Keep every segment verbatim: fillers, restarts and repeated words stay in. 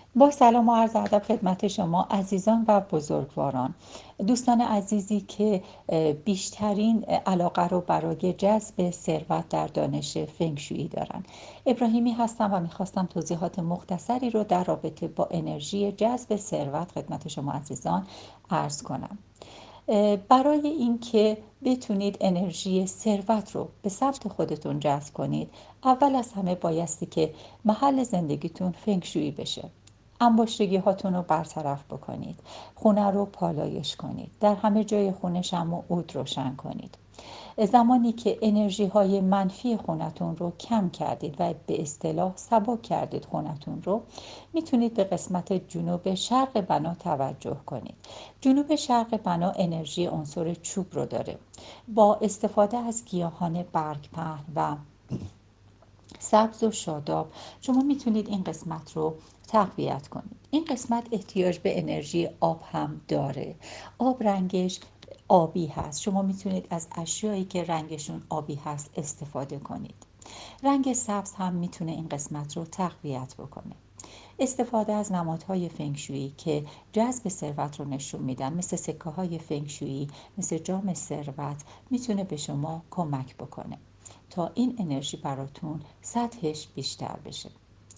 با سلام و عرض ادب خدمت شما عزیزان و بزرگواران، دوستان عزیزی که بیشترین علاقه رو برای جذب ثروت در دانش فنگشویی دارن. ابراهیمی هستم و میخواستم توضیحات مختصری رو در رابطه با انرژی جذب ثروت خدمت شما عزیزان عرض کنم. برای اینکه بتونید انرژی ثروت رو به سمت خودتون جذب کنید، اول از همه بایستی که محل زندگیتون فنگشویی بشه. انباشتگی هاتون رو برطرف بکنید، خونه رو پالایش کنید، در همه جای خونه شمع و عود روشن کنید. زمانی که انرژی های منفی خونتون رو کم کردید و به اصطلاح سبک کردید خونتون رو، میتونید به قسمت جنوب شرق بنا توجه کنید. جنوب شرق بنا انرژی عنصر چوب رو داره. با استفاده از گیاهان برگ پهن و سبز و شاداب شما میتونید این قسمت رو تقویت کنید. این قسمت احتیاج به انرژی آب هم داره. آب رنگش آبی هست. شما میتونید از اشیایی که رنگشون آبی هست استفاده کنید. رنگ سبز هم میتونه این قسمت رو تقویت بکنه. استفاده از نمادهای فنگشویی که جذب ثروت رو نشون میدن، مثل سکه های فنگشویی، مثل جام ثروت، میتونه به شما کمک بکنه تا این انرژی براتون سطحش بیشتر بشه.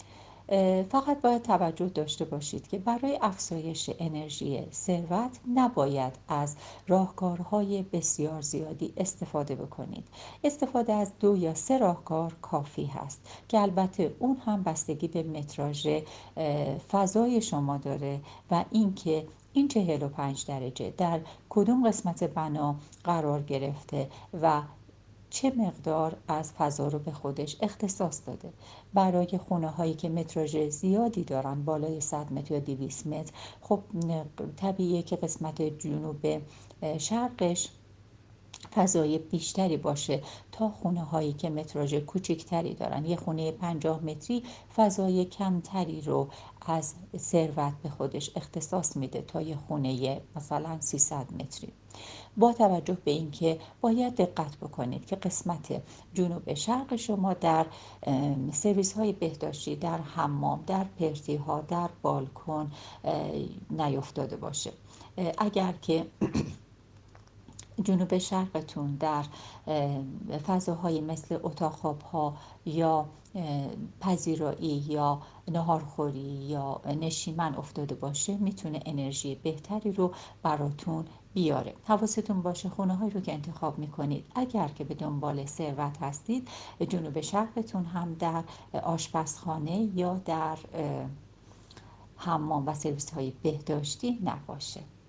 فقط باید توجه داشته باشید که برای افزایش انرژی ثروت نباید از راهکارهای بسیار زیادی استفاده بکنید. استفاده از دو یا سه راهکار کافی هست که البته اون هم بستگی به متراژ فضای شما داره و اینکه این چهل و پنج درجه در کدوم قسمت بنا قرار گرفته و چه مقدار از فضا رو به خودش اختصاص داده. برای خونه هایی که متراژ زیادی دارن، بالای صد متر یا دویست متر، خب طبیعیه که قسمت جنوب شرقش فضای بیشتری باشه تا خونه هایی که متراژ کوچکتری دارن. یه خونه پنجاه متری فضای کمتری رو از ثروت به خودش اختصاص میده تا یه خونه مثلا سیصد متری. با توجه به اینکه باید دقت بکنید که قسمت جنوب شرق شما در سرویس های بهداشتی، در حمام، در پرتی ها، در بالکن نیفتاده باشه. اگر که جنوب شرقتون در فضاهای مثل اتاق خواب ها یا پذیرایی یا ناهارخوری یا نشیمن افتاده باشه، میتونه انرژی بهتری رو براتون بیاره. حواستون باشه خونه هایی رو که انتخاب میکنید، اگر که به دنبال ثروت هستید، جنوب شرقتون هم در آشپزخانه یا در حمام و سرویس های بهداشتی نباشه.